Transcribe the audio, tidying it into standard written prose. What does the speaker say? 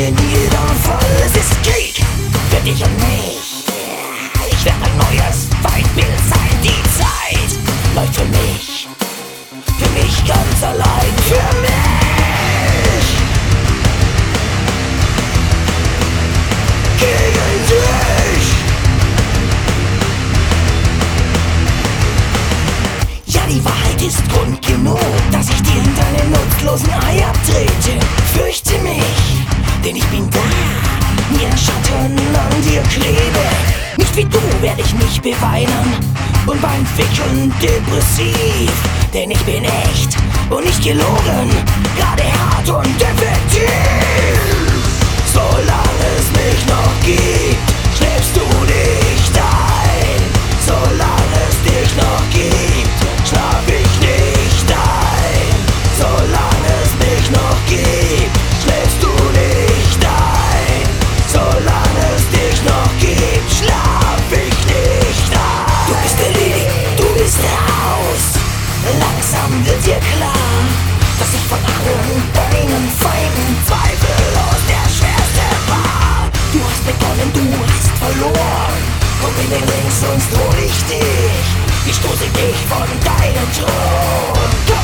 in jedem Fall. Es ist Krieg für dich und mich. Ich werde ein neues Feindbild sein. Die Zeit läuft für mich ganz allein, für mich. Gegen dich. Ja, die Wahrheit ist Grund genug, dass ich dir in deine nutzlosen Eier trete. Fürchte mich, denn ich bin da, wie ein Schatten an dir klebe. Nicht wie du werde ich mich beweinen und beim Ficken depressiv. Denn ich bin echt und nicht gelogen, gerade hart und effektiv. Solange es mich noch gibt, schläfst du nicht ein. Solange es dich noch gibt, schlaf ich nicht ein. Solange es mich noch gibt, schläfst du nicht ein. Solange es dich noch gibt, schlaf ich nicht ein. Du bist erledigt, du bist raus. Langsam wird dir klar, dass ich von allen deinen Feinden zweifellos der schwerste war. Du hast begonnen, du hast verloren. Komm in den Ring, sonst hol ich dich. Ich stoße dich von deinem Thron.